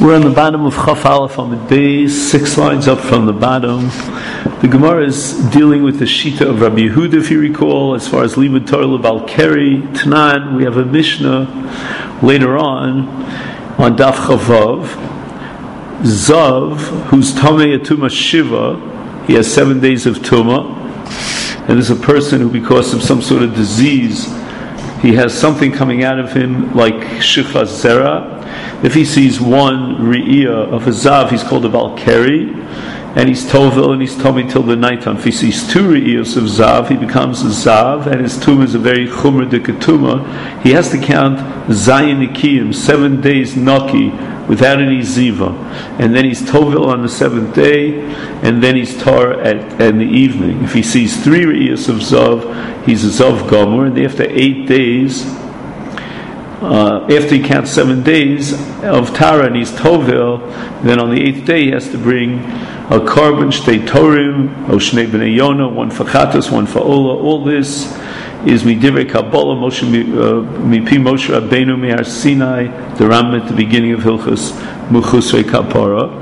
We're on the bottom of Chaf Aleph on the days, 6 lines up from the bottom. The Gemara is dealing with the Shita of Rabbi Yehuda, if you recall, as far as Limud Torah Lebal Keri. Tanan, we have a Mishnah later on Daf Chavav. Zav, who's Tamei Atuma Shiva, he has 7 days of Tumah. And there's a person who, because of some sort of disease, he has something coming out of him like Shichas Zera. If he sees one Re'iyah of a Zav, he's called a Valkeri, and he's Tovel, and he's Tomei till the nighttime. If he sees 2 Re'iyahs of Zav, he becomes a Zav, and his Tumah is a very Chumra de Ketuma. He has to count Zayin Nikiyim, 7 days Naki, without any Ziva. And then he's Tovel on the 7th day, and then he's Tar in the evening. If he sees 3 Re'iyahs of Zav, he's a Zav Gomer, and after 8 days, after he counts 7 days of Tara and he's Tovel, then on the 8th day he has to bring a carbon, Shtei Torim, or Shnei B'nei Yonah, 1 for Chatas, 1 for Ola. All this is Midivrei Kabbalah, Mipi Moshe Rabbeinu Me'ar Sinai, the Ram at the beginning of Hilchos Mechusrei Kapara.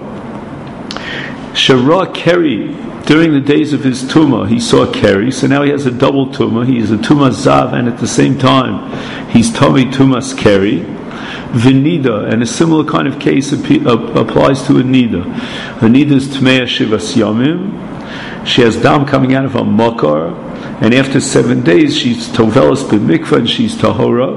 Shara Keri, during the days of his Tumah, he saw Keri, so now he has a double Tumah. He is a Tumah Zav, and at the same time, he's Tomei Tumas Keri. Vinida, and a similar kind of case applies to a Nida. A Nida is Tmei Shivas Yomim. She has Dam coming out of a Makar, and after 7 days, she's Tovelas B'mikvah, and she's Tahora.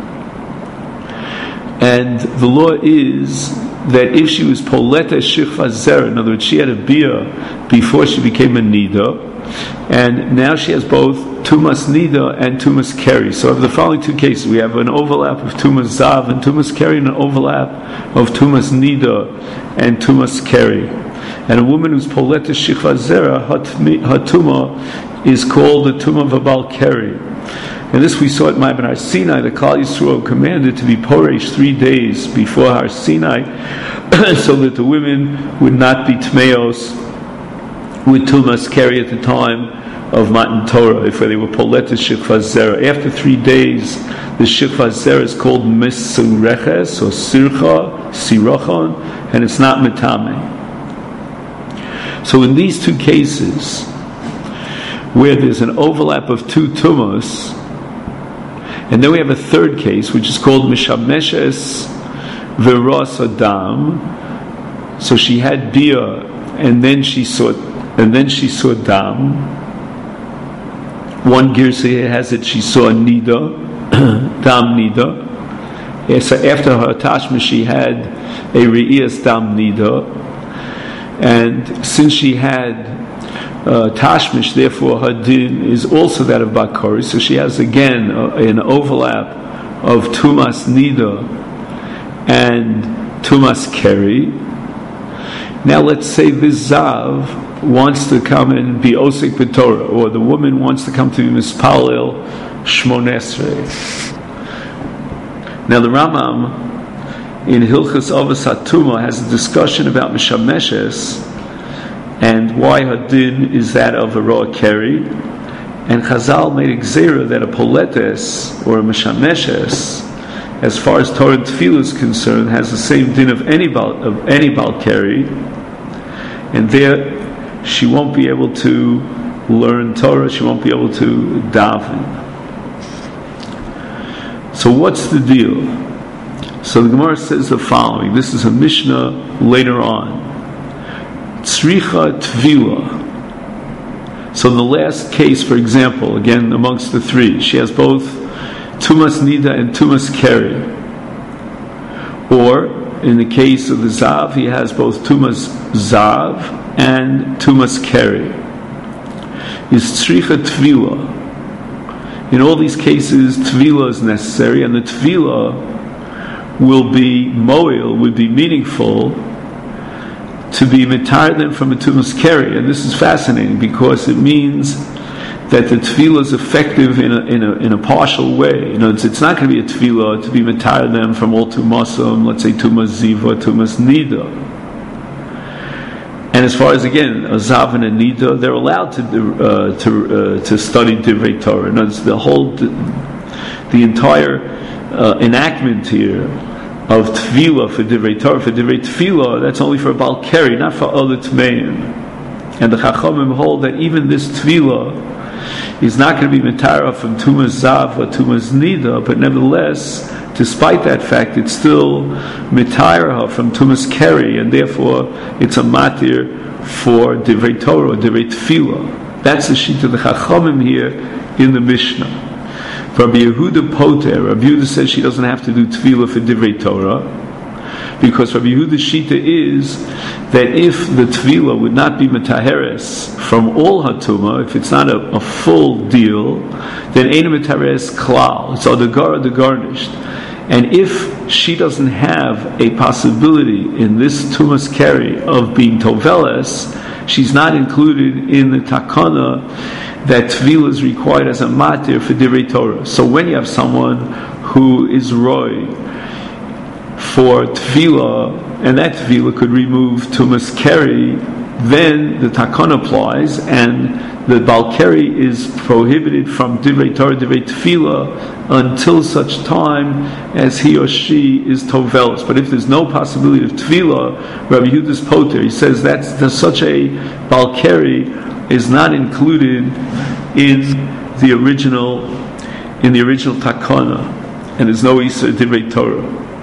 And the law is that if she was Poleta Shichva Zera, in other words, she had a Bia before she became a Nida, and now she has both Tumas Nida and Tumas Keri. So of the following 2 cases, we have an overlap of Tumas Zav and Tumas Keri, and an overlap of Tumas Nida and Tumas Keri. And a woman who's Poleta Shichva Zera, her Tumah is called the Tumah Vabal Keri. And this we saw at Ma'aben Har Sinai. The Klal Yisrael commanded to be poresh 3 days before Har Sinai, so that the women would not be tmeos with Tumas Keri at the time of Matan Torah, if they were poleta Shikva Zera. After 3 days, the Shikva Zera is called Misureches or Sirachon, and it's not Metame. So in these 2 cases, where there's an overlap of 2 Tumas, and then we have a 3rd case, which is called Mishameshes Veros Adam. So she had Bia, and then she saw Dam. One Girsa has it, she saw Nida, Dam Nida. So after her attachment, she had a Re'iyas Dam Nida. And since she had Tashmish, therefore her din is also that of Bakori, so she has again an overlap of Tumas Nida and Tumas Keri. Now let's say this Zav wants to come and be Osik B'Torah, or the woman wants to come to be Mispalel Shmonesrei. Now the Rambam in Hilchos Avos HaTumah has a discussion about Mishameshes and why her din is that of a Roa Keri. And Chazal made a gzera that a Poletes or a Mishameshes, as far as Torah and Tefillah is concerned, has the same din of any Bal Keri, and there she won't be able to learn Torah, she won't be able to daven. So what's the deal? So the Gemara says the following. This is a Mishnah later on. Tzricha Tvila. So the last case, for example, again amongst the 3, she has both Tumas Nida and Tumas Keri. Or, in the case of the Zav, he has both Tumas Zav and Tumas Keri. Is Tzricha Tvila. In all these cases, Tvila is necessary, and the Tvila will be moil, would be meaningful, to be mitar them from a Tumas Keri. And this is fascinating because it means that the tefillah is effective in a partial way. You know, it's not going to be a tefillah to be mitar them from all Tumasam, let's say Tumas Ziva, Tumas Nida. And as far as, again, a Zav and a Nida, they're allowed to study Divrei Torah. And the entire enactment here of Tefillah for Divrei Torah, for Divrei Tefillah, that's only for Baal Keri, not for other Tmeim. And the Chachamim hold that even this Tefillah is not going to be Mitara from Tumas Zav or Tumas Nida, but nevertheless, despite that fact, it's still Mitara from Tumas Keri, and therefore it's a Matir for Divrei Torah or Divrei Tefillah. That's the sheet of the Chachamim here in the Mishnah. Rabbi Yehuda Poter, Rabbi Yehuda says she doesn't have to do Tefillah for Divrei Torah, because Rabbi Yehuda's shita is that if the Tefillah would not be Metaheres from all Hatuma, if it's not a full deal, then Ein Metaheres Klal, it's the garnished. And if she doesn't have a possibility in this Tumas Keri of being Toveles, she's not included in the Takana that Tefillah is required as a matir for Divrei Torah. So when you have someone who is Roy for Tefillah, and that Tefillah could remove Tumas Keri, then the Takana applies, and the Baal Keri is prohibited from Divrei Torah, Divrei Tefillah, until such time as he or she is Tovelos. But if there's no possibility of Tefillah, Rabbi Yehuda's Poter, he says there's such a Baal Keri is not included in the original takana, and there's no Isur Divrei Torah.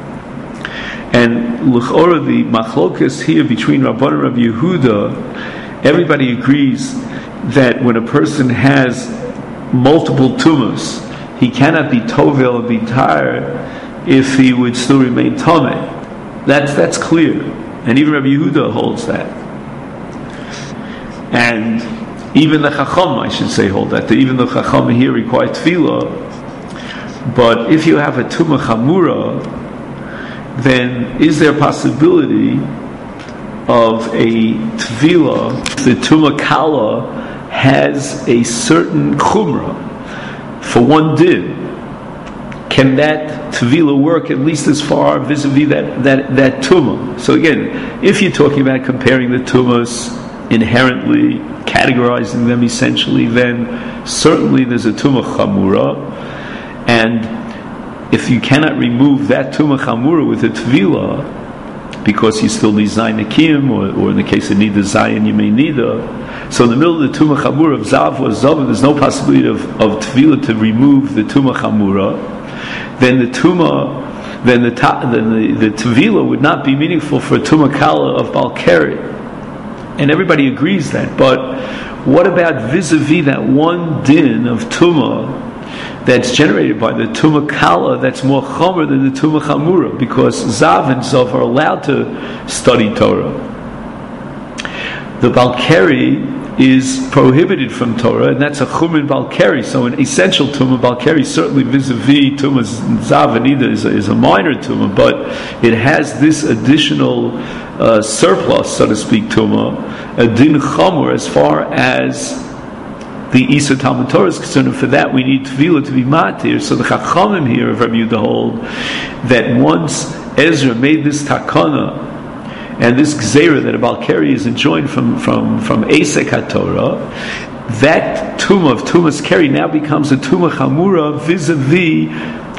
And l'chora, the machlokas here between Rabban and Rabbi Yehuda, everybody agrees that when a person has multiple tumas, he cannot be tovel and be tired if he would still remain tameh. That's clear, and even Rabbi Yehuda holds that. And even the Chacham, I should say, hold that. Even the Chacham here require Tefillah. But if you have a Tumah Chamura, then is there a possibility of a Tefillah? The Tumah Kala has a certain Chumrah for one din. Can that Tefillah work at least as far vis-a-vis that Tumah? So again, if you're talking about comparing the Tumahs inherently, categorizing them essentially, then certainly there's a Tumah Chamura, and if you cannot remove that Tumah Chamura with a Tefillah, because you still need Zayin Akim, or in the case of Nida Zayin, you may Nida. So in the middle of the Tumah Chamura of Zav or Zav, there's no possibility of Tefillah to remove the Tumah Chamura. Then the Tefillah would not be meaningful for a Tumah Kala of Baal Keri. And everybody agrees that. But what about vis-a-vis that one din of Tumah that's generated by the Tumah Kala that's more Chomer than the Tumah Chamura? Because Zav and Zav are allowed to study Torah. The Baal Keri is prohibited from Torah, and that's a Chumrin Baal Keri. So an essential Tumah Baal Keri, certainly vis-a-vis Tumah Zav and Ida, is a minor Tumah, but it has this additional surplus, so to speak, Tumah, a Din Chomer as far as the Isur Talmud Torah is concerned, and for that we need Tefillah to be matir. So the Chachamim here of Rabbi Yehuda hold that once Ezra made this takana, and this gzeira that a Baal Keri is enjoined from Esek HaTorah, that tumah of Tumas Keri now becomes a Tumah Chamura vis-a-vis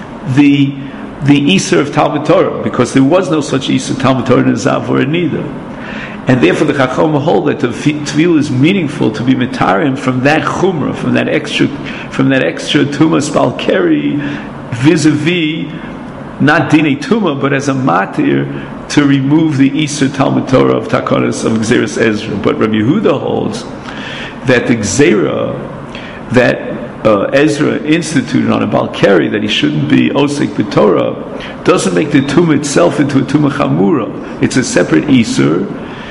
the Isur of Talmud Torah, because there was no such Isur Talmud Torah in a Zav or a Nida. And therefore the Chacham hold that the Tefillah is meaningful to be mitarim from that Chumrah, from that extra Tumas Baal Keri vis-a-vis not Dinei Tumah, but as a matir to remove the Isur Talmud Torah of Takanas of Gzeras Ezra. But Rabbi Yehuda holds that the Gzera that Ezra instituted on a Baal Keri, that he shouldn't be Osek B'Torah, doesn't make the Tumah itself into a Tumah Chamura. It's a separate Isur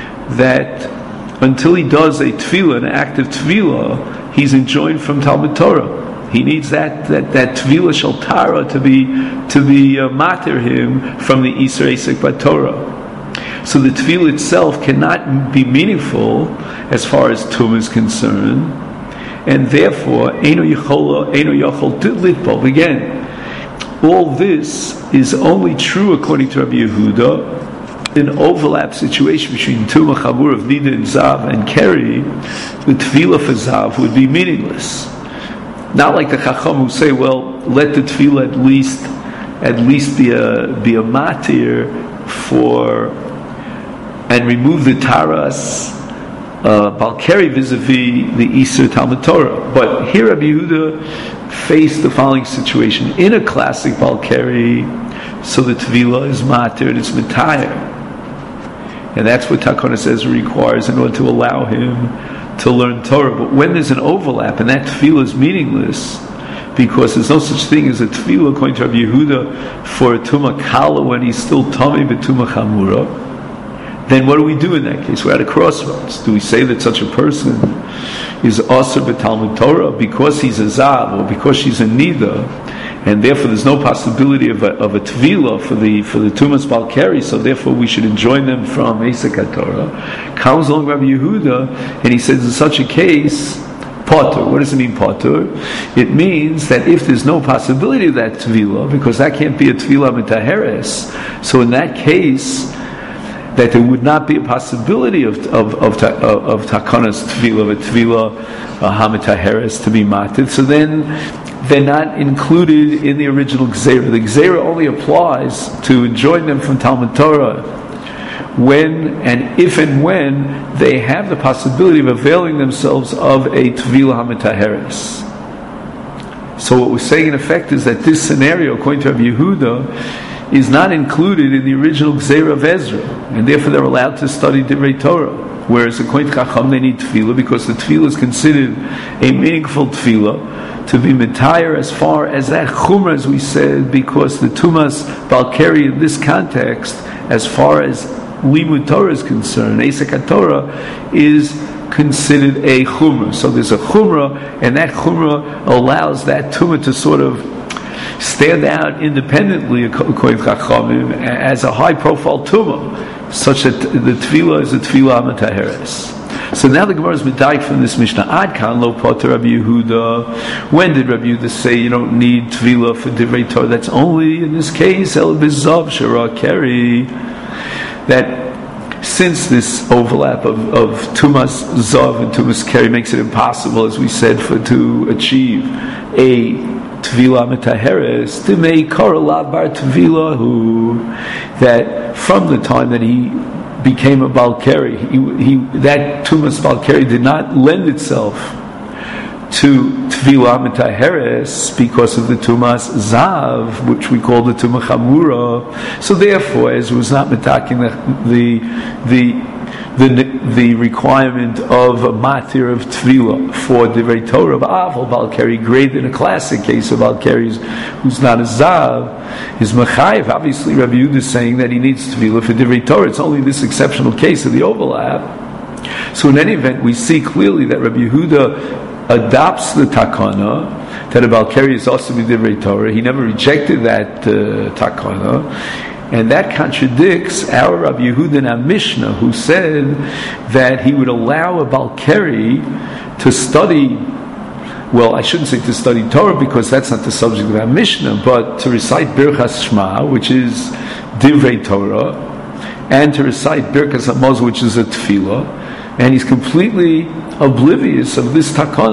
that until he does a Tefillah, an active Tefillah, he's enjoined from Talmud Torah. He needs that Tefillah Shel Tara to be matir him from the Isur Esek B'Torah. So the Tefillah itself cannot be meaningful as far as Tumah is concerned, and therefore Eino Yochol Litbol. Again, all this is only true according to Rabbi Yehuda. An overlap situation between Tumah Chamur of Nida and Zav and Keri, the Tefillah for Zav would be meaningless. Not like the Chacham who say, well, let the Tefillah at least at least be a matir for and remove the taras Balkari vis-a-vis the Isur Talmud Torah. But here Rabbi Yehuda faced the following situation. In a classic Balkari, so the Tvila is matir and it's mitayr. And that's what Takana says requires in order to allow him to learn Torah. But when there's an overlap and that Tvila is meaningless, because there's no such thing as a Tvila, according to Rabbi Yehuda, for a Tumah Kala when he's still Tomei but Tumah Chamura, then what do we do in that case? We're at a crossroads. Do we say that such a person is Asur b'Talmud Torah because he's a Zav or because she's a Nida, and therefore there's no possibility of a Tvila for the Tumas Balkari, so therefore we should enjoin them from Esek HaTorah? Comes along Rabbi Yehuda and he says in such a case, Potter. What does it mean, Potter? It means that if there's no possibility of that Tvila, because that can't be a Tvila Mitaheres, so in that case, that there would not be a possibility of Takanas Tvila, of a Tvila Hamitaheres to be mated. So then they're not included in the original Gzeira. The Gzeira only applies to enjoin them from Talmud Torah when and if and when they have the possibility of availing themselves of a Tvila Hamitaheres. So what we're saying in effect is that this scenario, according to Rabbi Yehuda, is not included in the original Gzeira of Ezra, and therefore they're allowed to study Divrei Torah. Whereas according to Chacham they need Tefillah, because the Tefillah is considered a meaningful Tefillah to be mitayr as far as that Chumrah, as we said, because the Tumas Balkari in this context, as far as Limud Torah is concerned, Esek HaTorah is considered a Chumrah. So there's a Chumrah, and that Chumrah allows that Tumah to sort of stand out independently, according to Chachamim, as a high-profile tumah, such that the tefillah is a tefillah mitaheres. So now the Gemara is medayik from this Mishnah. Ad kan lo poter Rabbi Yehuda. When did Rabbi Yehuda say you don't need tefillah for divrei Torah? That's only in this case el bizav shara keri. That since this overlap of tumas zav and tumas keri makes it impossible, as we said, to achieve a Tvila Mitaheres, Dimei Koralav Bar Tvila, who that from the time that he became a Balkari, that Tumas Balkari did not lend itself to Tvila Mitaheres because of the Tumas Zav, which we call the Tumah Chamura. So therefore, as it was not mitaking the requirement of a matir of tefillah for divrei Torah, Aval Balkari, greater than a classic case of Balkari who's not a zav, is mechayev. Obviously, Rabbi Yehuda is saying that he needs tefillah for divrei Torah. It's only this exceptional case of the overlap. So in any event, we see clearly that Rabbi Yehuda adopts the takana that a Balkari is also divrei Torah. He never rejected that takana. And that contradicts our Rabbi Yehuda in our Mishnah, who said that he would allow a Balkari to study, well, I shouldn't say to study Torah because that's not the subject of our Mishnah, but to recite Birchas Shema, which is Divrei Torah, and to recite Birchas Hamazon, which is a Tefillah, and he's completely oblivious of this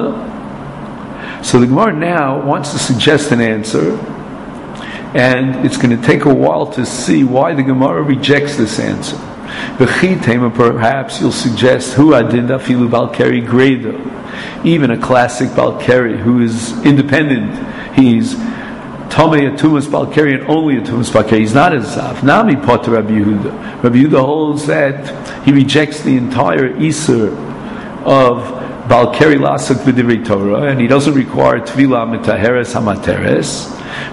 takana. So the Gemara now wants to suggest an answer, and it's going to take a while to see why the Gemara rejects this answer. Perhaps you'll suggest who adinda filu Balkari greda, even a classic Balkari who is independent. He's Tomei Tumas Balkari and only a Tumas Balkari. He's not a Zav. Nami Potter Rabbi Yehuda. Rabbi Yehuda holds that he rejects the entire Isur of Balkari Lasuk B'divrei Torah, and he doesn't require Tvila Mitaheres Hamateres.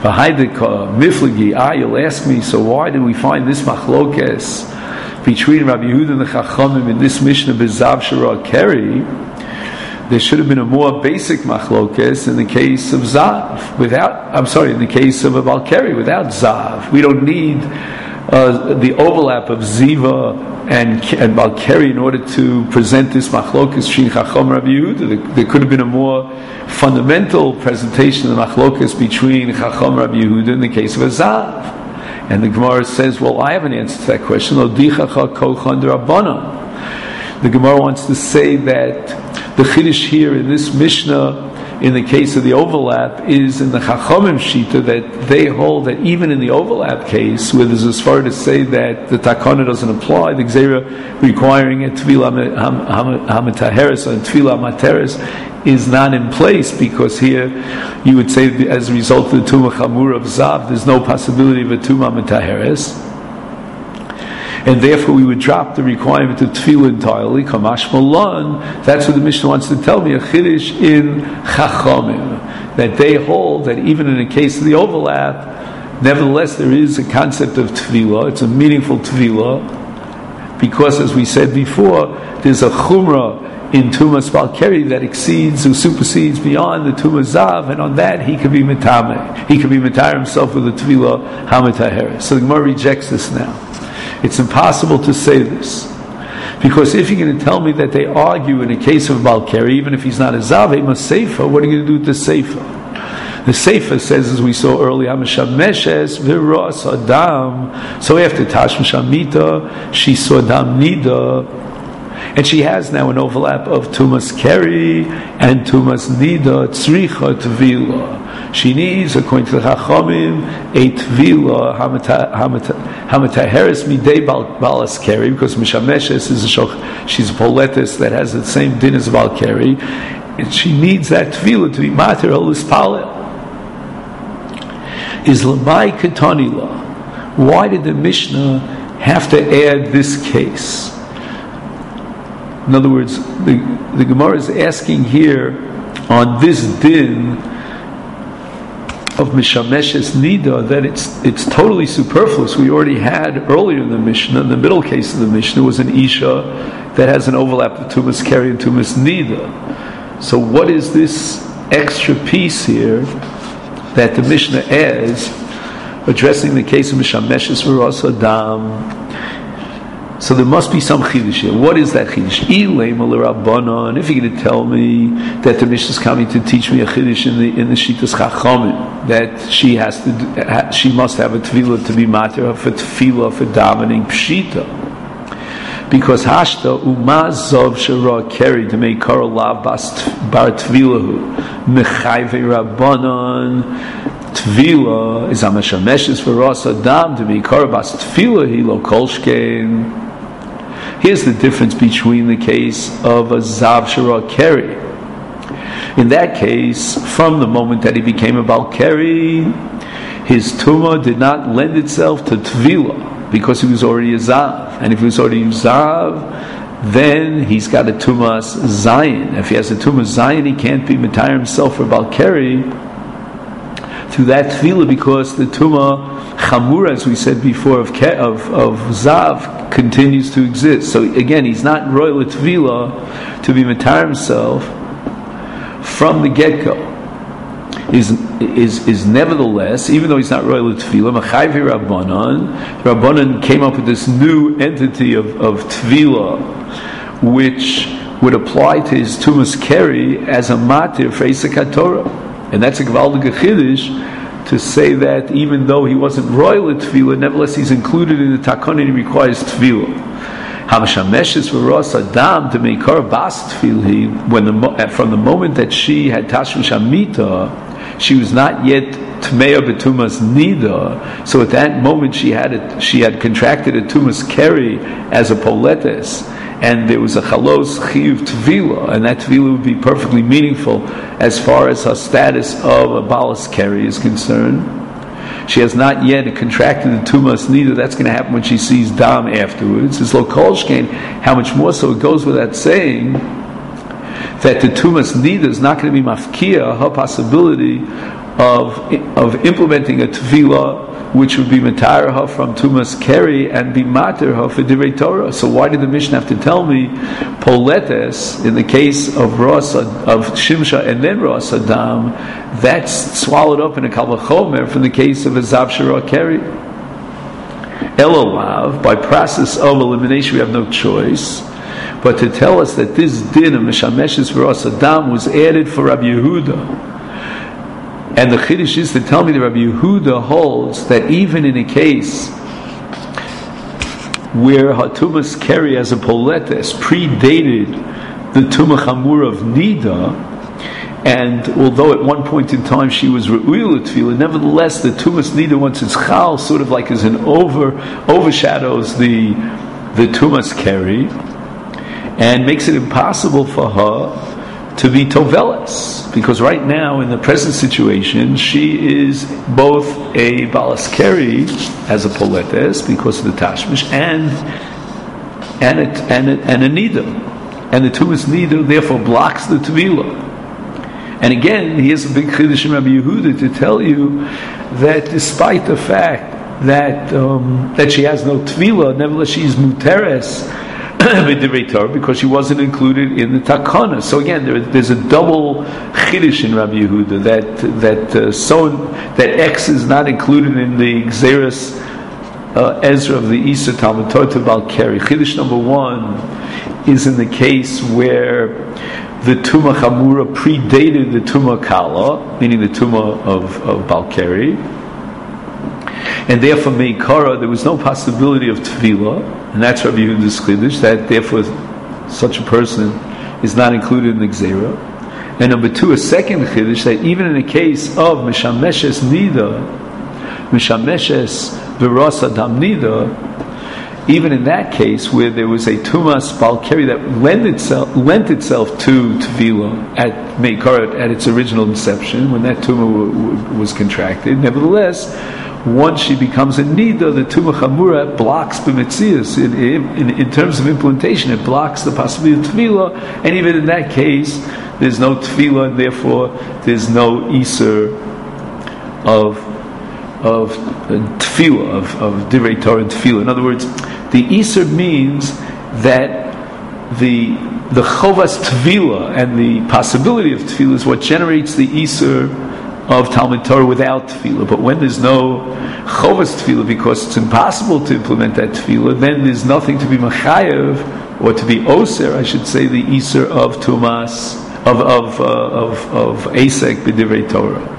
Miflagi, you'll ask me, so why do we find this machlokes between Rabbi Yehuda and the Chachamim in this Mishnah B'zav Shara Keri? There should have been a more basic machlokes in the case of Zav, in the case of a Balkari without Zav. We don't need the overlap of Ziva and Balkari in order to present this machlokas Shin Chacham Rabbi Yehuda. There could have been a more fundamental presentation of the machlokas between Chacham Rabbi Yehuda in the case of a Zav. And the Gemara says, well, I have an answer to that question. The Gemara wants to say that the Chiddush here in this Mishnah in the case of the overlap is in the Chachomim Shita, that they hold that even in the overlap case, where there's as far to say that the Takana doesn't apply, the Gzeira requiring a Tvila HaMetaheres or Tvila Materes is not in place, because here you would say as a result of the Tumah Chamur of Zav, there's no possibility of a Tumah Metaheres. And therefore we would drop the requirement of tefillah entirely. Kamash Malon, that's what the Mishnah wants to tell me, a chiddush in Chachomim, that they hold that even in a case of the overlap, nevertheless there is a concept of tefillah, it's a meaningful tefillah, because as we said before, there's a chumrah in Tumas Balkeri that exceeds or supersedes beyond the Tumas Zav, and on that he could be Metame. He could be Metayr himself with the tefillah HaMetaheres. So the Gemara rejects this now. It's impossible to say this, because if you're going to tell me that they argue in a case of Balkeri, even if he's not a Zav, he must Seifa, what are you going to do with the Seifa? The Seifa says, as we saw earlier, Meshes Viros Adam. So after Tashmish Amita, she saw Dam Nida, and she has now an overlap of Tumas Keri and Tumas Nida Tzricha Tvila. She needs, according to the Chachamim, a Tvila Hamataheres Midei Balas Keri, because Mishameshes is she's a poletis that has the same din as Bal Keri, and she needs that Tvila to be Mater Olis Palel. Is Lamai Ketanila. Why did the Mishnah have to add this case? In other words, the Gemara is asking here on this din of Mishameshes Nida that it's totally superfluous. We already had earlier in the Mishnah, in the middle case of the Mishnah, was an Isha that has an overlap of Tumas Keri and Tumas Nida. So what is this extra piece here that the Mishnah adds, addressing the case of Mishameshes Viros Adam? So there must be some chiddush here. What is that chiddush? And if you're going to tell me that the Mishnah is coming to teach me a chiddush in the Shitas Chachamim, that she must have a tefillah to be mater for tefillah for davening pshita, because hashta umazov shara keri to make kara lav bar tefillahu mechayve rabbanon. Tvila is amashameshes for ras adam to be kara bas tefillah he lo kolshkein. Here's the difference between the case of a Zav Shara Keri. In that case, from the moment that he became a Bal Keri, his Tumah did not lend itself to Tvila, because he was already a Zav. And if he was already a Zav, then he's got a Tumas Zayin. If he has a Tumas Zayin, he can't be Matayr himself for Bal Keri through that Tvila, because the Tumah Chamur, as we said before, of Zav continues to exist. So again, he's not royal Tvila to be Matar himself from the get-go. Is nevertheless, even though he's not royal Tvila, Machayvi Rabbanan came up with this new entity of Tvila, which would apply to his Tumas Keri as a matir for Isaac Torah. And that's a Gvaldig Chiddush, to say that even though he wasn't royal at Tefillah, nevertheless he's included in the Takana and he requires Tefillah. Hamashameshes v'ros Adam to make her bas Tefillah, from the moment that she had Tashmish Amita, she was not yet Tmeya B'Tumas Nida, so at that moment she had contracted a Tumas Keri as a Poletes, and there was a chalos chiyuv tvila, and that tvila would be perfectly meaningful as far as her status of a balas keri is concerned. She has not yet contracted the tumas nida. That's going to happen when she sees dam afterwards. It's lo kolshkein. How much more so? It goes without saying that the tumas nida is not going to be mafkia her possibility of implementing a tvila, which would be matar her from Tumas Keri and be matar her for Divrei Torah. So why did the Mishnah have to tell me Poletes in the case of Shimsha and then Ras Adam, that's swallowed up in a Kal Vachomer from the case of a Zav Shara Keri? Elolav, by process of elimination, we have no choice but to tell us that this din of Mishameshes for Ras Adam was added for Rabbi Yehuda. And the Chiddush is to tell me that Rabbi Yehuda holds that even in a case where Hatumas Keri as a Poletes predated the Tumah Chamur of Nida, And although at one point in time she was re'uyah tefillah, nevertheless the tumas nida, once it's chal, sort of like as an overshadows the tumas keri, and makes it impossible for her to be toveles, because right now in the present situation she is both a balas keri as a poletes because of the tashmish and a nida, and the tumas nida therefore blocks the tevilah. And again, here's a big chiddush in Rabbi Yehuda to tell you that despite the fact that she has no tevilah, nevertheless she is muteres because she wasn't included in the takana. So again, there's a double chiddush in Rabbi Yehuda that X is not included in the Xeris Ezra of the Isa Talmud Torah Bal Keri. Chiddush number one is in the case where the Tumah Chamura predated the Tumah Kala, meaning the Tumah of Bal Keri, and therefore Meikara, there was no possibility of Tevilah, and that's Rabbi Yehuda's Chiddush, that therefore such a person is not included in the Gzeira. And number two, a second Chiddush, that even in the case of Mishameshes Nida, Mishameshes Virasa Dam Nida, even in that case where there was a Tumas Bal Keri that lent itself to Tevilah at Meikara at its original inception, when that Tumah was contracted, nevertheless, once she becomes a Nida, the Tumah Chamura blocks B'metzias. In terms of implementation, it blocks the possibility of Tevilah, and even in that case, there's no Tevilah, and therefore there's no Iser of Tefillah, of Divrei Torah and Tefillah. In other words, the Iser means that the Chovas Tefillah and the possibility of Tefillah is what generates the Iser of Talmud Torah without Tefillah. But when there's no Chovas Tefillah, because it's impossible to implement that Tefillah, then there's nothing to be Machayev, or to be Oser, I should say, the Iser of Tumas, of Asek B'Divrei Torah.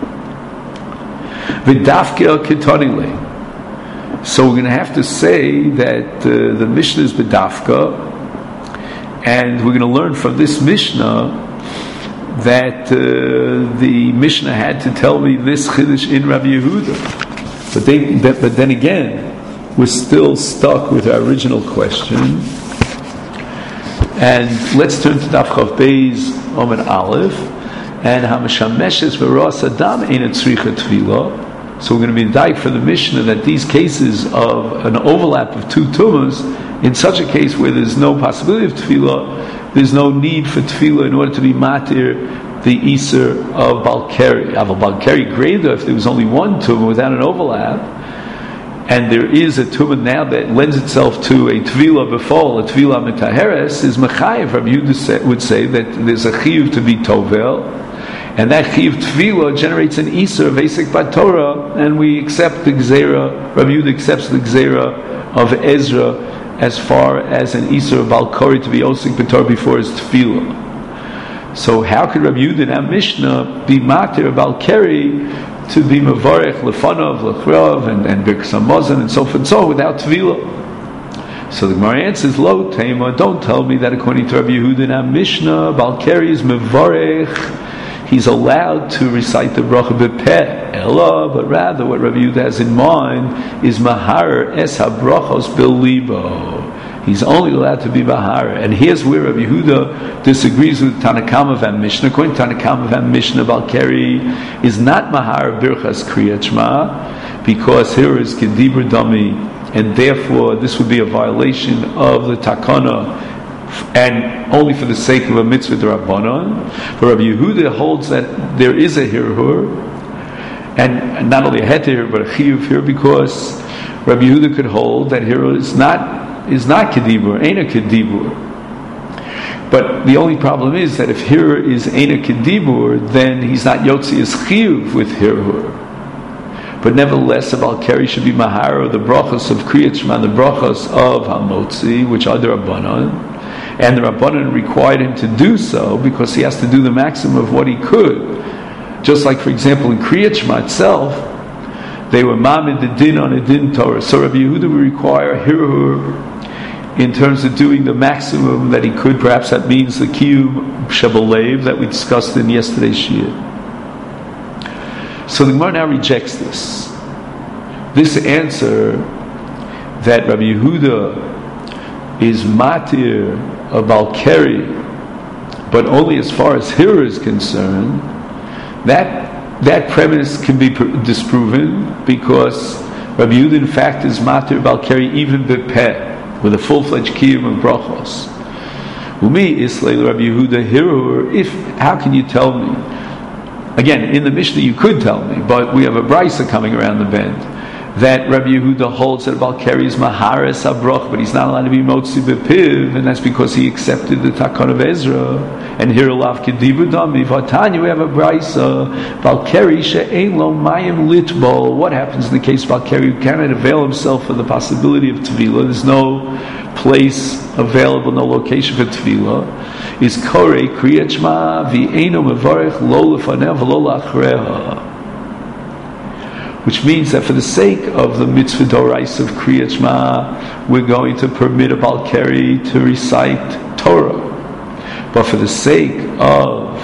V'dafke ketonile. So we're going to have to say that the Mishnah is b'dafka, and we're going to learn from this Mishnah that the Mishnah had to tell me this chiddush in Rabbi Yehuda. But then again, we're still stuck with our original question. And let's turn to Daf Chav Beis Omen Aleph, and Hamashameshes V'Ras Adam Ein Tzricha Tefillah. So we're going to be dying for the Mishnah that these cases of an overlap of two tumas, in such a case where there's no possibility of tefillah, there's no need for tefillah in order to be matir the Iser of Bal Keri. Of a Bal Keri Greda, if there was only one tumah without an overlap, and there is a tumah now that lends itself to a tefillah befol, a tefillah mitaheres, is mechayev. Rabbi Yehuda would say that there's a chiyuv to be tovel, and that chiyuv tefillah generates an Iser of Asik Bat Torah, and we accept the Gzeira, Rabbi Yehuda accepts the Gzeira of Ezra as far as an Iser of Bal Kori to be Osik Bat Torah before his tefillah. So how could Rabbi Yehuda in our Mishnah be matir Bal Keri to be Mevarech Lefanov, Lechrav, and Birkas Hamazon, and so forth and so on, without tefillah? So the Gemara answers, Lo Tema, don't tell me that according to Rabbi Yehuda in our Mishnah, Bal Keri is Mevarech, he's allowed to recite the bracha b'peh, ela, but rather what Rabbi Yehuda has in mind is mahar es habrachos b'libo. He's only allowed to be mahar. And here's where Rabbi Yehuda disagrees with Tanakama Van Mishnah. According to Tanakama Van Mishnah, Bal Keri is not mahar birchas kriyat shema, because here is kedibur dami, and therefore this would be a violation of the takana, and only for the sake of a mitzvah d'Rabbanan. But Rabbi Yehuda holds that there is a hirhur, and not only a heter but a chiyuv here, because Rabbi Yehuda could hold that hirhur is not kedibur, ain't a kedibur. But the only problem is that if hirhur is ain't a kedibur, then he's not yotzi as chiyuv with hirhur. But nevertheless, a Bal Keri should be mahar the brachos of kriyat shema, the brachos of hamotzi, which are d'Rabbanan. And the Rabbanan required him to do so because he has to do the maximum of what he could. Just like, for example, in Kriyat Shema itself, they were mamid the din on a din Torah. So Rabbi Yehuda would require hirhur in terms of doing the maximum that he could. Perhaps that means the Kiyum Shebelev that we discussed in yesterday's Shir. So the Gemara now rejects this. This answer that Rabbi Yehuda is matir a Balkari, but only as far as Hira is concerned, that premise can be disproven because Rabbi Yehuda in fact is matir Balkari even bepeh, with a full-fledged kiyum of brachos. Umi islay Rabbi Yehuda Hira. How can you tell me? Again, in the Mishnah you could tell me, but we have a brisa coming around the bend that Rabbi Yehuda holds that Balkari is maharis abrach, but he's not allowed to be motzi bepiv, and that's because he accepted the takon of Ezra. And here lav kedibu dami vatanya, we have a brisa Balkari she'ein lo mayim litbol. What happens in the case of Balkari who cannot avail himself of the possibility of tevilah? There's no place available, no location for tevilah. Is korei kriyat shema v'eino mevarech lo lefanev v'lo lachreha. Which means that for the sake of the mitzvah dorais of Kriyat Shema, we're going to permit a Balkari to recite Torah. But for the sake of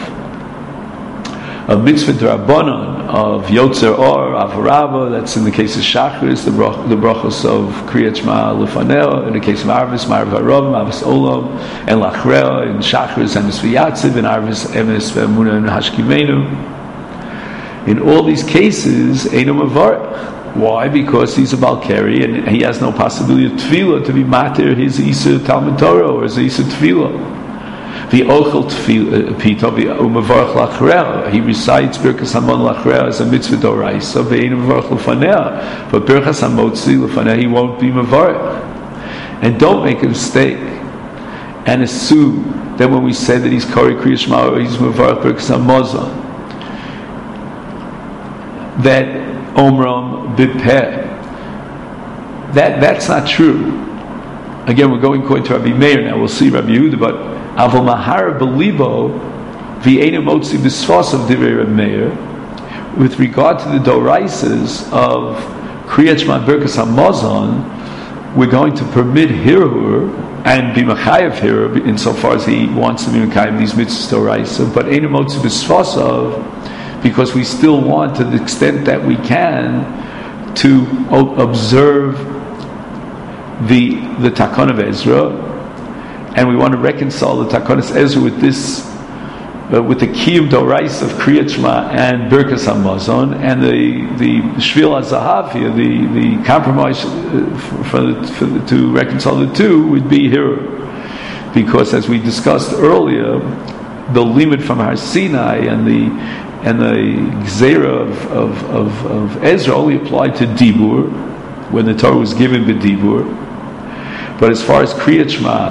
a mitzvah drabanan of Yotzer Or, Avarava, that's in the case of Shachris, the brachos of Kriyat Shema Lefaneo, in the case of Arvis, Ma'arv Harav, Arvis Olam, and Lachrea, in Shachris, Emes V'Yatziv, and Arvis, Emes V'Emunah, and Hashkivenu. In all these cases, Eino Mavarech. Why? Because he's a Balkari and he has no possibility of Tefillah to be matir his Isa Talmud Torah or his Isa Tefillah. The Ochel Pito, the Umavarech Lachrea. He recites Birkas Hamon Lachrea as a mitzvah doraisa, Ve'eino Mavarech Lefanea. But Birkas Hamotzi Lefanea, he won't be Mavarech. And don't make a mistake and assume that when we say that he's Kori Kriya Shema or he's Mavarech Birkas Hamozon, that Omram Bipeh. That's not true. Again, we're going according to Rabbi Meir now. We'll see Rabbi Yehuda, but Avol Mahar Belibo V'Einu Motzi B'Sfos of Divrei Rabbi Meir. With regard to the doraisas of Kriyat Shema Birkas Hamazon, we're going to permit Hirur and be Machayev Hirur insofar as he wants to be Machayev these mitzvahs doraisa, but Einu Motzi B'Sfos of, because we still want, to the extent that we can, to observe the Takon of Ezra, and we want to reconcile the Takon of Ezra with this, with the Kiyum Dorais of Kriyat Shema and Birkas Hamazon, and the Shvil HaZahav here, the compromise to reconcile the two would be here, because as we discussed earlier, the limit from Har Sinai and the Gzeira of Ezra only applied to Dibur, when the Torah was given b'Dibur. But as far as Kriyat Shema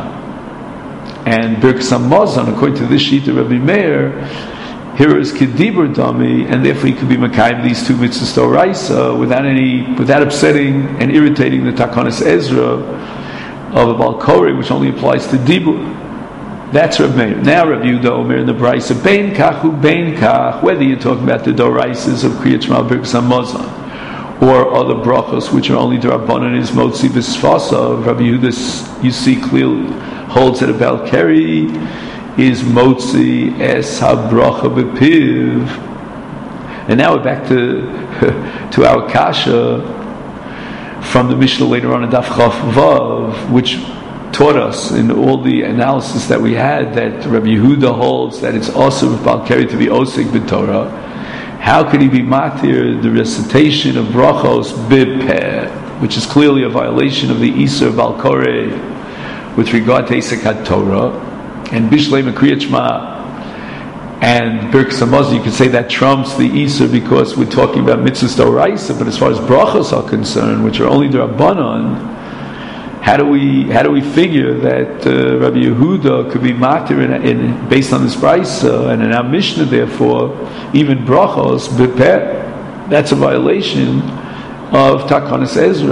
and Birkas Hamazon, according to this sheet of Rabbi Meir, here is Kedibur Dami, and therefore he could be Makayim these two mitzvahs Doraisa without upsetting and irritating the Takonis Ezra of a Balkori, which only applies to Dibur. That's Rabbi Meir. Now Rabbi Yehuda Omer in the Brisa, Bein Kachu Bein Kach, whether you're talking about the Doraisas of Kriyat Shema Birkas Hamazon or other brachos which are only D'Rabbanan is Motzi B'Sfasa, Rabbi Yehuda, you see clearly, holds that a Balkari is Motzi Es HaBracha B'Piv. And now we're back to our Kasha from the Mishnah later on in Daf Chaf Vav, which taught us in all the analysis that we had that Rabbi Yehuda holds that it's also with Balkari to be Osik b'Torah. How could he be matir the recitation of brachos b'peh, which is clearly a violation of the Isur Balkori with regard to Isaac HaTorah and Bishlei Kriyat Shema and Birkas Hamazon? You could say that trumps the Isur because we're talking about mitzvahs doraisa, but as far as brachos are concerned, which are only D'Rabbanan, how do we figure that Rabbi Yehuda could be matir based on this brisa and in our Mishnah? Therefore, even brachos b'peh, that's a violation of Takonis Ezra.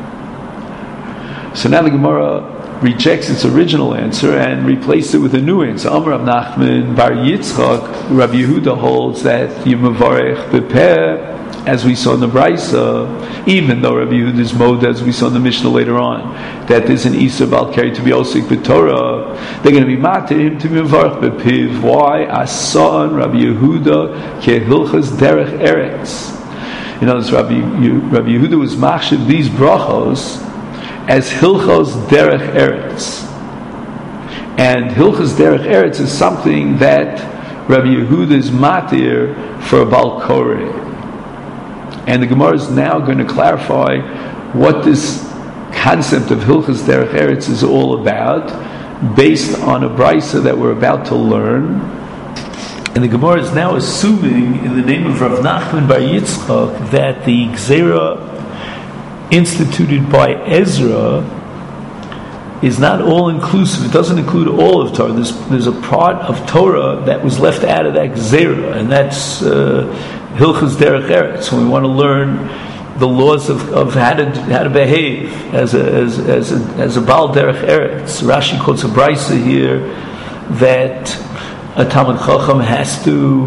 So now the Gemara rejects its original answer and replaces it with a new answer. Amar Rav Nachman Bar Yitzchak, Rabbi Yehuda holds that Yimavarech b'peh as we saw in the Brisa, even though Rabbi Yehuda's mode, as we saw in the Mishnah later on, that there's an Isur Bal Keri to be Osik B'Torah, they're going to be matir him to be Mevarch B'Piv. Why? Asan Rabbi Yehuda Ke Hilchas Derech Eretz. You know, Rabbi Yehuda was machshav these brachos as Hilchos Derech Eretz. And Hilchos Derech Eretz is something that Rabbi Yehuda is matir for a Bal Koreh. And the Gemara is now going to clarify what this concept of Hilchos Derech Eretz is all about, based on a brisa that we're about to learn. And the Gemara is now assuming, in the name of Rav Nachman Bar Yitzchak, that the Gzeira instituted by Ezra is not all-inclusive. It doesn't include all of Torah. There's a part of Torah that was left out of that Gzeira, and that's Hilchos Derech Eretz. When we want to learn the laws of how to behave as a Baal Derech Eretz. Rashi quotes a brisa here that a Talmid Chacham has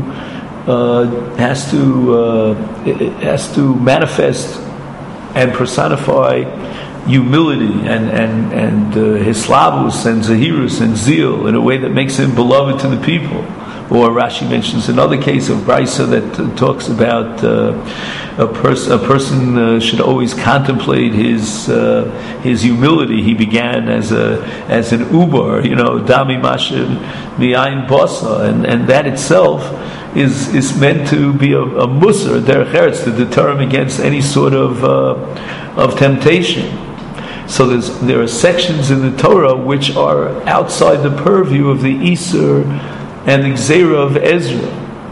to manifest and personify humility and hislavus and zahirus and zeal in a way that makes him beloved to the people. Or Rashi mentions another case of brisa that talks about a person should always contemplate his humility. He began as an ubar, dami mashin mi'ayin basa, and that itself is meant to be a musar, derech eretz, to deter him against any sort of temptation. So there are sections in the Torah which are outside the purview of the Isur and the Gzeira of Ezra.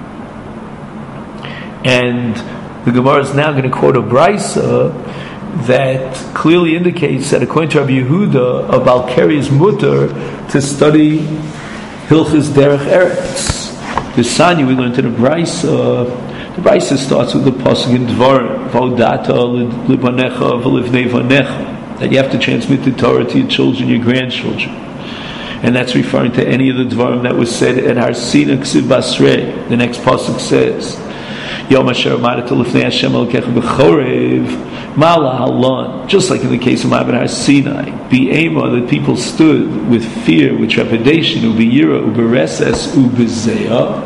And the Gemara is now going to quote a brisa that clearly indicates that according to Rabbi Yehuda, a Bal Keri is mutter to study Hilchos Derech Eretz. The Sanya we learned in the brisa starts with the pasuk in Dvarim, V'odata libanecha v'livnei vanecha, that you have to transmit the Torah to your children, your grandchildren. And that's referring to any of the Dvarim that was said at Har Sinai Ksiv Basrei. The next pasuk says, Yom Asher Amarta Lifnei Hashem Elokecha B'chorev Mala Halon. Just like in the case of Ma'aben Har Sinai, B'ema, that people stood with fear, with trepidation, U'b'yira, U'b'reses, U'b'zeya.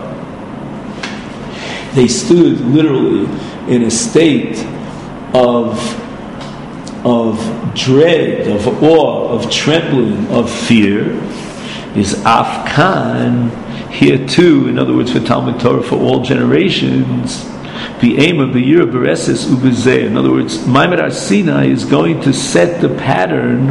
They stood literally in a state of dread, of awe, of trembling, of fear. Is Afkan here too, in other words, for Talmud Torah for all generations, B'ema, B'yira, B'reses, U'b'zeh. In other words, Ma'aben Har Sinai is going to set the pattern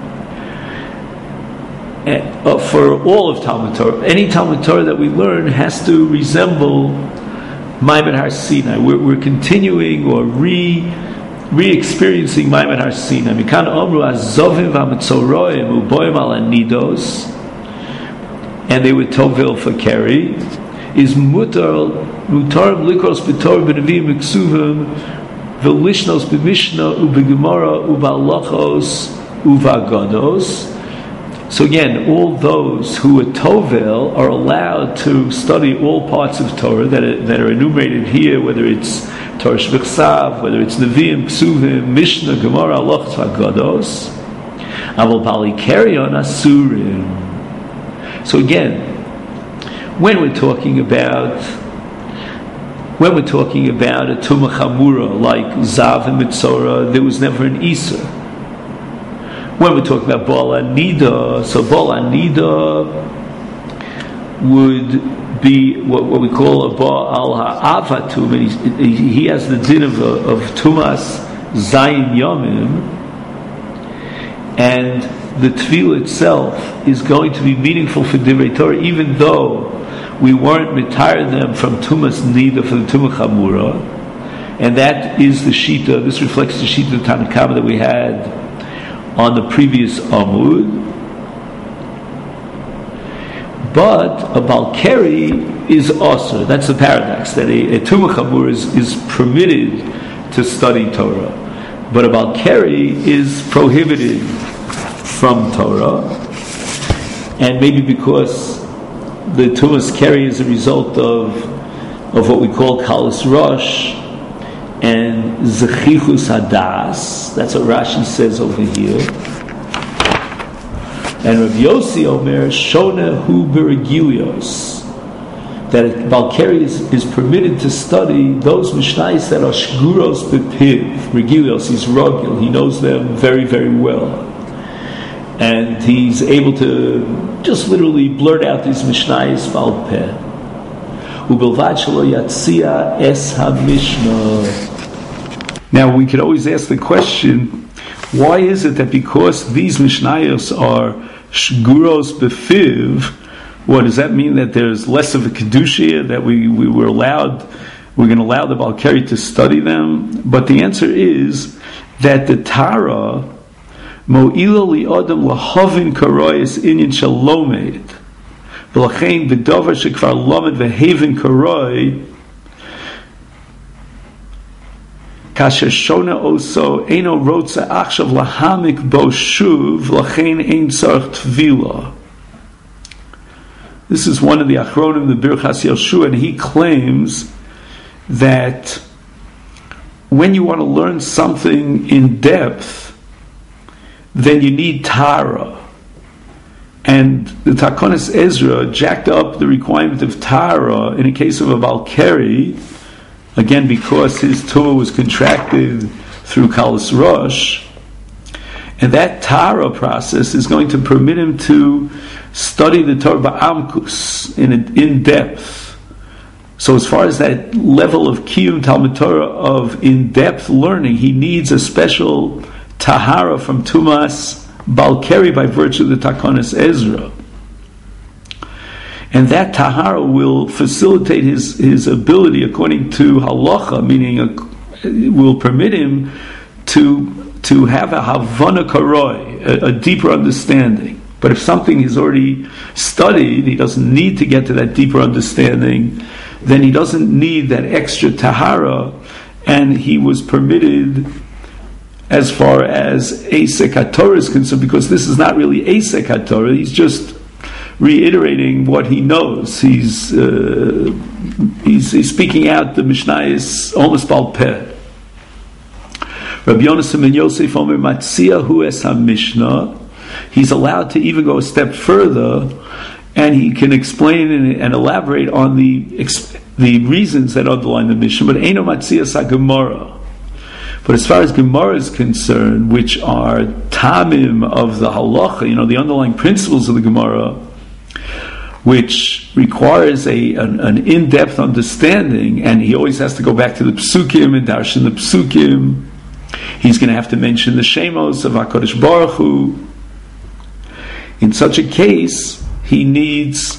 for all of Talmud Torah. Any Talmud Torah that we learn has to resemble Ma'aben Har Sinai. We're continuing or re-experiencing Ma'aben Har Sinai. Mikan Omru Azovim V'Amitzoroim U'boim Al Anidos, and they were Tovil for Keri, is Mutar Likros B'Torah B'Nevim B'Ksuvim V'Lishnos B'Mishnah U'B'Gemara U'Ba'Lochos U'Va'Gados. So again, all those who are Tovel are allowed to study all parts of Torah that are enumerated here, whether it's Torah Shvichsav, whether it's Nevi'im, Ksuvim, Mishnah, Gemara, Alochos, V'Gados. Aval Bali Keri on Asurim. So again, when we're talking about a Tumah Chamura like Zav and Mitzora, there was never an Isur. When we're talking about Baal Anida, so Baal Anida would be what we call a Baal Ha'avatum, and he has the din of Tumas Zayin Yomim, and the tefillah itself is going to be meaningful for Divrei Torah, even though we weren't mitared them from Tumas Nida for the Tumah Chamura, and that is the Shita. This reflects the Shita of Tanna Kama that we had on the previous Amud. But a Bal Keri is also, that's the paradox, that a Tumah Chamura is permitted to study Torah, but a Bal Keri is prohibited from Torah, and maybe because the Tumas Keri is a result of what we call Kalas Rosh, and Zechichus Hadas. That's what Rashi says over here. And Rav Yossi Omer Shona Hu Berigilios, that Balkari is permitted to study those Mishnayos that are Shguros Bepiv. Regilios, he's Rogil, he knows them very, very well. And he's able to just literally blurt out these Mishnayos Bal Peh. Ubelvad Shelo Yatzia Es HaMishnah. Now we could always ask the question, why is it that because these Mishnayos are Shguros Befiv, what does that mean, that there's less of a Kedusha, that we're going to allow the Balkari to study them? But the answer is that the Tara, Mo'ila li Adam lahavin karoyes inyan shalomed, v'lachein b'dover shekvar lomed v'haven karoy, kasher shona oso eino rotza achshav lahamik bo shuv, v'lachein ein tzarch tvila. This is one of the Achronim, the Birchas Yoshua, and he claims that when you want to learn something in depth, then you need Tara. And the Takonis Ezra jacked up the requirement of Tara in a case of a Balkari, again because his Tumah was contracted through Kalas Rosh, and that Tara process is going to permit him to study the Torah Ba'amkus in depth. So as far as that level of Kiyum Talmud Torah of in-depth learning, he needs a special Tahara from Tumas Balkari by virtue of the Takonis Ezra. And that Tahara will facilitate his ability according to Halacha, meaning will permit him to have a Havana Karoi, a deeper understanding. But if something he's already studied, he doesn't need to get to that deeper understanding, then he doesn't need that extra Tahara, and he was permitted as far as Eisek HaTorah is concerned, because this is not really Eisek HaTorah, he's just reiterating what he knows. He's speaking out the Mishnayos almost Bal Peh. Rabbi Yonasan ben Yosef Omer Matzia Hu Es HaMishnah. He's allowed to even go a step further, and he can explain and elaborate on the reasons that underline the Mishnah. But Eino Matzia Sa Gemara. But as far as Gemara is concerned, which are tamim of the halacha, the underlying principles of the Gemara, which requires an in-depth understanding, and he always has to go back to the psukim and darshan the psukim. He's going to have to mention the shemos of HaKadosh Baruch Hu. In such a case, he needs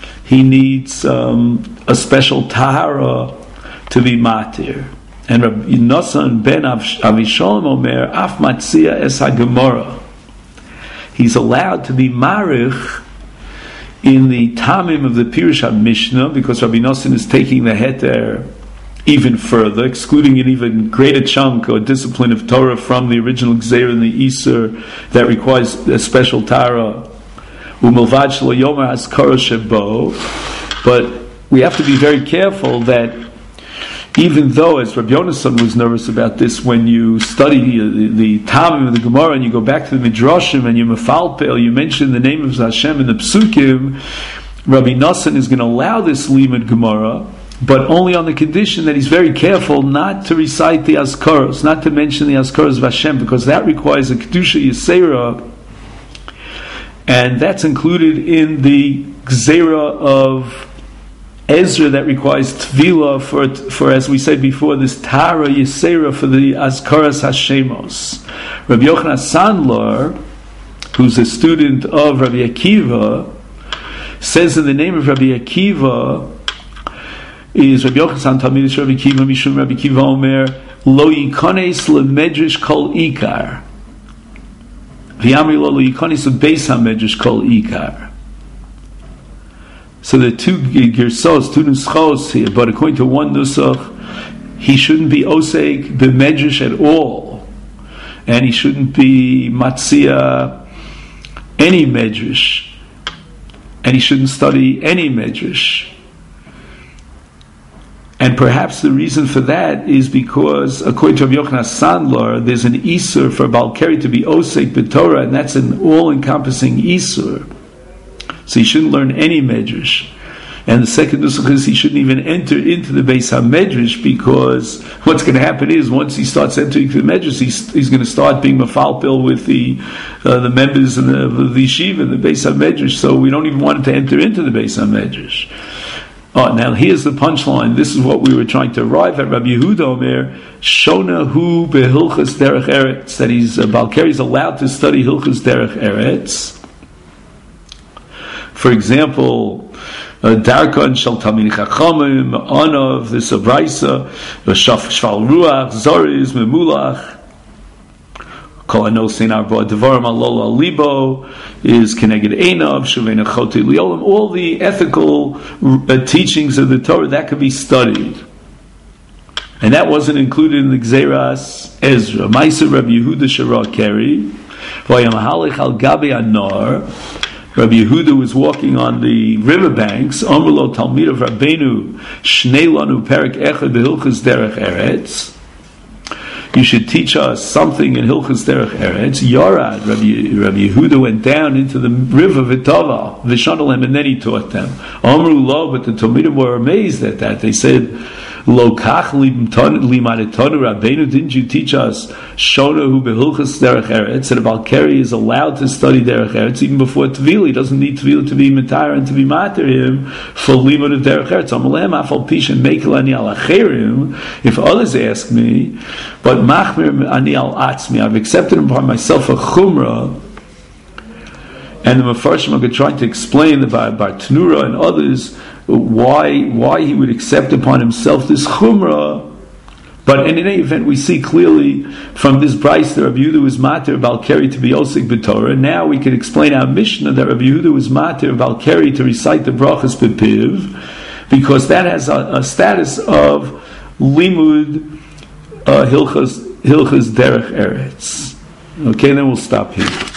a special tahara to be matir. And Rabbi Yonasan ben Avishalom Omer Af Matzia Es HaGemara. He's allowed to be marich in the tamim of the Pirush HaMishnah, because Rabbi Yonasan is taking the heter even further, excluding an even greater chunk or discipline of Torah from the original Gzeir and the Isur that requires a special Torah. Umilvad shelo yomer haskara shebo. But we have to be very careful that even though, as Rabbi Yonasan was nervous about this, when you study the Tamim of the Gemara and you go back to the Midrashim and you mefalpel, you mention the name of Hashem in the Psukim, Rabbi Yonasan is going to allow this limud Gemara, but only on the condition that he's very careful not to recite the Azkaros, not to mention the Azkaros of Hashem, because that requires a Kedusha Yisera, and that's included in the Gzeira of Ezra that requires Tvila for as we said before, this Tara Yisera for the Azkaras Hashemos. Rabbi Yochanan Sandler, who's a student of Rabbi Akiva, says in the name of Rabbi Akiva is Rabbi Yochanan Talmidish Rabbi Akiva Mishum Rabbi Akiva Omer Lo Yikones LeMedrash Kol Ikar V'Yamri Lo Yikones LeBeis HaMedrash Kol Ikar. So the two girsos, two nuschos here, but according to one nusach, he shouldn't be oseg b'medrash at all, and he shouldn't be matzia any medrash, and he shouldn't study any medrash. And perhaps the reason for that is because, according to Rabbi Yochanan Sandler, there's an Isur for Balkari to be Osek B'Torah, and that's an all-encompassing Isur. So he shouldn't learn any Medrash. And the second nusach is he shouldn't even enter into the Beis HaMedrash, because what's going to happen is once he starts entering the Medrash, he's going to start being mafalpil with the members of the yeshiva, the Beis HaMedrash. So we don't even want him to enter into the Beis HaMedrash. Oh, now here's the punchline. This is what we were trying to arrive at. Rabbi Yehuda Omer, Shona hu behilchas derech eretz, that Balkari is allowed to study hilchas derech eretz. For example, Darkon shel Talmidei Chachamim, Anav, this Abraisa, Shval Ruach, Zoriz, Memulach, Kol Anosein Arba Devarim Alol Libo, is Keneged Einav, Shavena Chotei Liolam. All the ethical teachings of the Torah, that could be studied. And that wasn't included in the Gzeras Ezra. Ma'aser Rabbi Yehuda Shara Keri, Vayam Halech Al Gabi Anar. Rabbi Yehuda was walking on the riverbanks. Amrlo Talmid of Rabbeinu Shnei Lanu Perek Echad Hilchos Derech Eretz. You should teach us something in Hilchos Derech Eretz. Yarad, Rabbi Yehuda went down into the river V'Tava V'Shanalem, and then he taught them. Amru Lo, but the Talmidim were amazed at that. They said, Lo kach limadetanu Rabbeinu, didn't you teach us Shona hu behilchas derech eretz, that a Balkari is allowed to study derech eretz even before Tvila? He doesn't need Tvila to be mitar and to be mater him for limud of derech eretz. Amalem afal pishin mekel ani al acherim. If others ask me, but machmir ani al atzmi, I've accepted upon myself a chumrah. And the Mefarshim are trying to explain the Bar Tanura and others why he would accept upon himself this chumrah. But in any event, we see clearly from this brayso that Rabbi Yehuda was mater Balkari to be osik b'Torah. Now we can explain our Mishnah that Rabbi Yehuda was mater Balkari to recite the brachas bepiv, because that has a status of limud hilchas derech eretz. Okay, then we'll stop here.